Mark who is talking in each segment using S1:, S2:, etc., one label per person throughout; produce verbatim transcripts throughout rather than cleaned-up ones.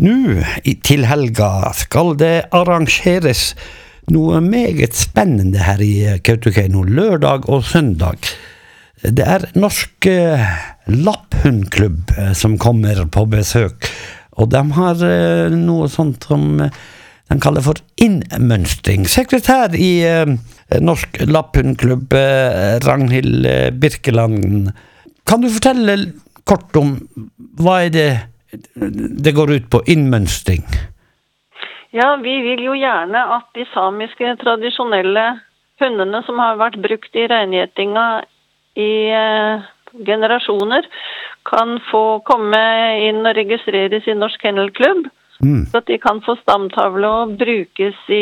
S1: Nå, til helga, skal det arrangeres noe meget spennende her i Kautokeino, lørdag og søndag. Det er Norsk eh, Lapphundklubb eh, som kommer på besøk, og de har eh, noe sånt som eh, de kaller for innmønstring. Sekretær i eh, Norsk Lapphundklubb, eh, Ragnhild eh, Birkeland, kan du fortelle kort om hva er det det går ut på innmønstring?
S2: Ja, vi vil jo gjerne at de samiske tradisjonelle hundene som har vært brukt i reingjetinga i eh, generasjoner, kan få komme inn og registreres i Norsk Kennelklubb, mm. så at de kan få stamtavle og brukes i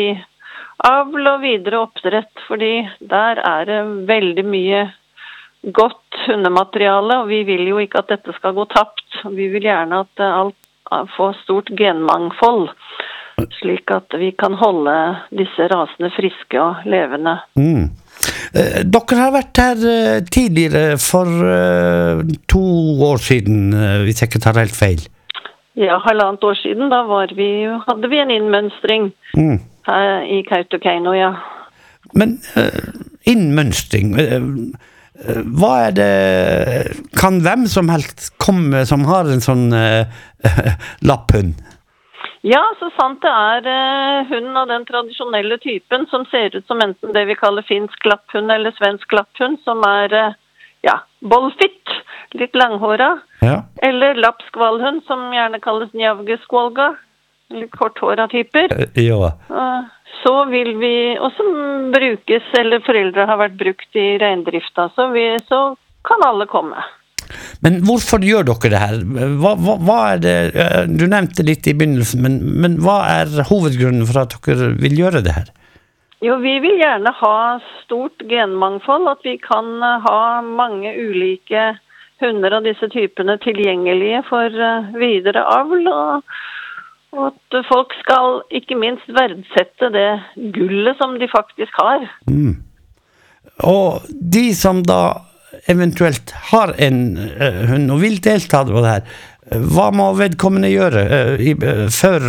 S2: avl og videre oppdrett, fordi der er det veldig mye godt hundemateriale, og vi vil jo ikke at dette skal gå tapt. Vi vil gjerne at alt får stort genmangfold, slik at vi kan holde disse rasene friske og levende.
S1: Mm. Eh, dere har vært her eh, tidligere for eh, to år siden, eh, hvis jeg ikke tar helt feil.
S2: Ja, halvannet år siden, da var vi, hadde vi en innmønstring mm. her i Kautokeino, ja. Men
S1: eh, innmønstring... Eh, Hva er det, kan hvem som helst komme som har en sånn uh, lapphund?
S2: Ja, så sant det er uh, hunden av den tradisjonelle typen som ser ut som enten det vi kaller finsk lapphund eller svensk lapphund, som er uh, ja, bollfitt, litt langhåra, ja. Eller lappskvalhund som gjerne kalles njavgeskvalga, litt korthåra typer. Uh,
S1: ja.
S2: Uh, Så vil vi, og som brukes, eller foreldre har vært brukt i reindrifta, så, vi, så kan alle komme.
S1: Men hvorfor gjør dere det her? Hva, hva, hva er det, du nevnte litt i begynnelsen, men, men hva er hovedgrunnen for at dere vil gjøre det her?
S2: Jo, vi vil gjerne ha stort genmangfold, at vi kan ha mange ulike hunder av disse typene tilgjengelige for videre avl, og Og at folk skal ikke minst verdsette det gullet som de faktisk har. Mm.
S1: Og de som da eventuelt har en uh, hund og vil delta på det her, hva må vedkommende gjøre uh, i, uh, før,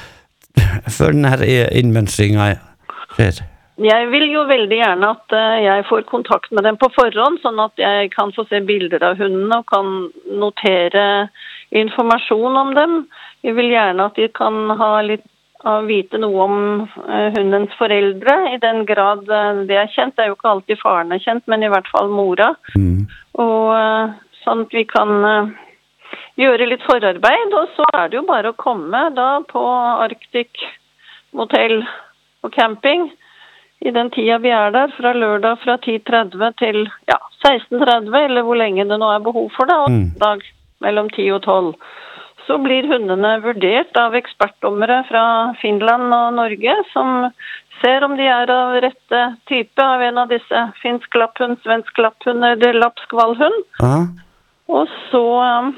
S1: uh, før denne innmønstringen skjer?
S2: Jeg vil jo veldig gjerne at uh, jeg får kontakt med dem på forhånd, sånn at jeg kan få se bilder av hundene og kan notere informasjon om dem. Jeg vil gjerne at de kan ha litt, uh, vite noe om uh, hundens foreldre, i den grad uh, det er kjent. Det er jo ikke alltid faren er kjent, men i hvert fall mora. Mm. Og uh, sånn at vi kan uh, gjøre litt forarbeid, og så er det jo bare å komme da på Arctic Motel og camping i den tida vi er der, fra lørdag fra ti tretti til ja, seksten tretti, eller hvor lenge det nå er behov for det, og mm. dag mellom ti og tolv. Så blir hundene vurdert av ekspertdommere fra Finland og Norge, som ser om de er av rette type av en av disse finsk lapphund, svensk lapphund eller lappskvalhund. Uh-huh. Og så um,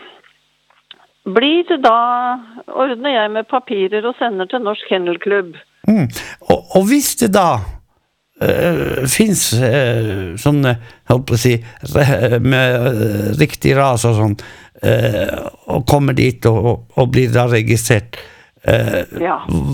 S2: blir det da, ordner jeg med papirer og sender til Norsk Kennelklubb.
S1: Mm. Og, og hvis det da uh, finnes uh, sånne, holdt på å si, med uh, riktig ras og sånn, Uh, og kommer dit og, og, og blir da registrert uh, ja.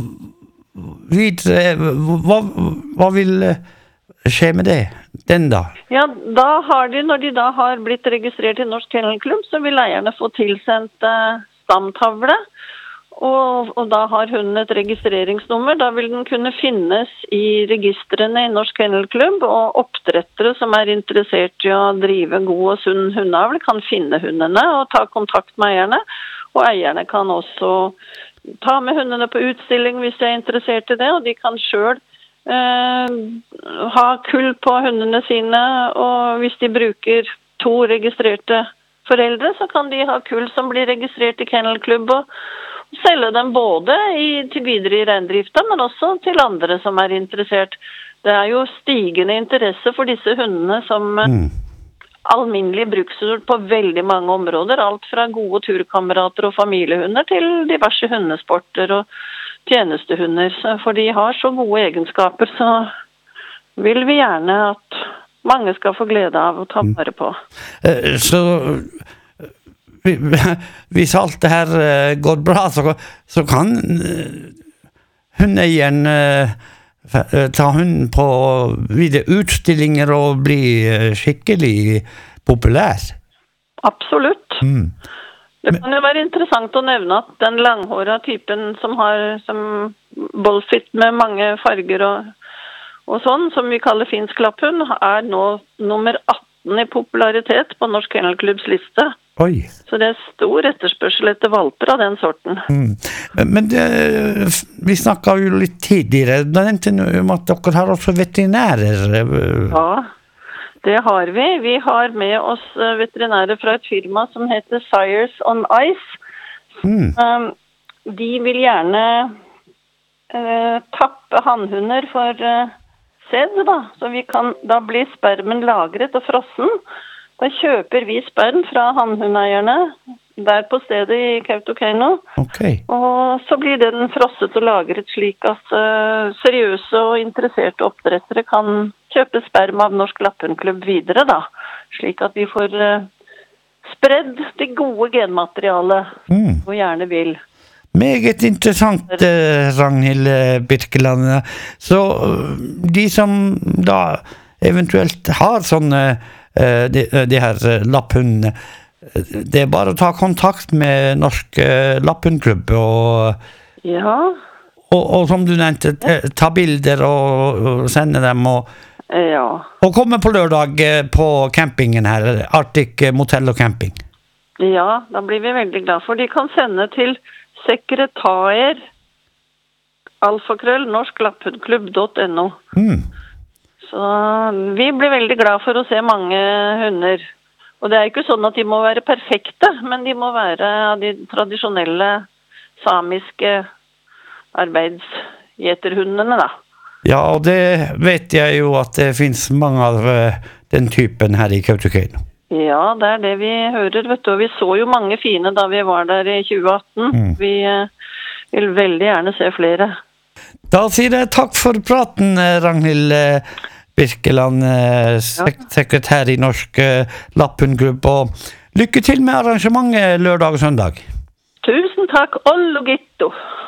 S1: videre, hva, hva vil skje med det den da?
S2: Ja, da har de, når de da har blitt registrert i Norsk Kennelklubb, så vil eierne få tilsendt uh, stamtavle, og, og da har hunden et registreringsnummer. Da vil den kunne finnes i registrene i Norsk Kennelklubb, og oppdrettere som er interessert i å drive god og sunn hundeavl kan finne hundene og ta kontakt med eierne. Og eierne kan også ta med hundene på utstilling hvis de er interessert i det, og de kan selv eh, ha kull på hundene sine, og hvis de bruker to registrerte foreldre, så kan de ha kull som blir registrert i Kennelklubb, og selge dem både i, til videre i reindrifta, men også til andre som er interessert. Det er jo stigende interesse for disse hundene som mm. alminnelige bruksord på veldig mange områder, alt fra gode turkamerater og familiehunder til diverse hundesporter og tjenestehunder. For de har så gode egenskaper, så vil vi gjerne at mange skal få glede av å ta vare på.
S1: Så hvis alt det her eh, går bra, så, så kan eh, hundeeieren eh, f- eh, ta hunden på videre utstillinger og bli eh, skikkelig populær.
S2: Absolutt.
S1: Mm.
S2: Det kan jo være interessant å nevne at den langhåra typen som har som bullfit med mange farger og, og sånn, som vi kaller finsk lapphund, er nå nummer atten i popularitet på Norsk Kennelklubbs liste.
S1: Oi.
S2: Så det er stor etterspørsel etter valper av den sorten.
S1: Mm. Men det, vi snakket jo litt tidligere, da nevnte du om at dere har også veterinærer.
S2: Ja, det har vi. Vi har med oss veterinærer fra et firma som heter Sires on Ice.
S1: Mm.
S2: Um, de vil gjerne uh, tappe hannhunder for uh, sæd, da. Så vi kan, da blir spermen lagret og frossen. Da kjøper vi sperm fra hannhundeierne der på stedet i Kautokeino.
S1: Okay.
S2: Og så blir den frosset og lagret slik at uh, seriøse og interesserte oppdrettere kan kjøpe sperm av Norsk Lapphundklubb videre, da. Slik at vi får uh, spredd det gode genmaterialet
S1: Mm.
S2: og gjerne vil.
S1: Meget interessant, eh, Ragnhild eh, Birkeland. Så eh, de som da eventuelt har sånne eh, de, de her eh, lapphundene, eh, det er bare å ta kontakt med Norsk eh, Lapphundklubb og,
S2: Ja,
S1: og, og som du nevnte, eh, ta bilder og, og sende dem og,
S2: ja.
S1: og komme på lørdag eh, på campingen her, Arctic Motel og Camping.
S2: Ja, da blir vi veldig glad for. De kan sende til sekretær alfakrøll norsklapphundklubb punktum no.
S1: Mm.
S2: Så vi blir veldig glad for å se mange hunder. Og det er ikke sånn at de må være perfekte, men de må være av de tradisjonelle samiske arbeidsgjeterhundene, da.
S1: Ja, og det vet jeg jo at det finnes mange av eh, den typen her i Kautokeino.
S2: Ja, det er det vi hører, vet du. Og vi så jo mange fine da vi var der i tjue atten.
S1: Mm.
S2: Vi eh, vil veldig gjerne se flere.
S1: Da sier jeg takk for praten, eh, Ragnhild eh, Birkeland, eh, sek sekretær i Norsk eh, Lapphundklubb, og lykke til med arrangementet lørdag og søndag.
S2: Tusen takk, Ollo Gitto.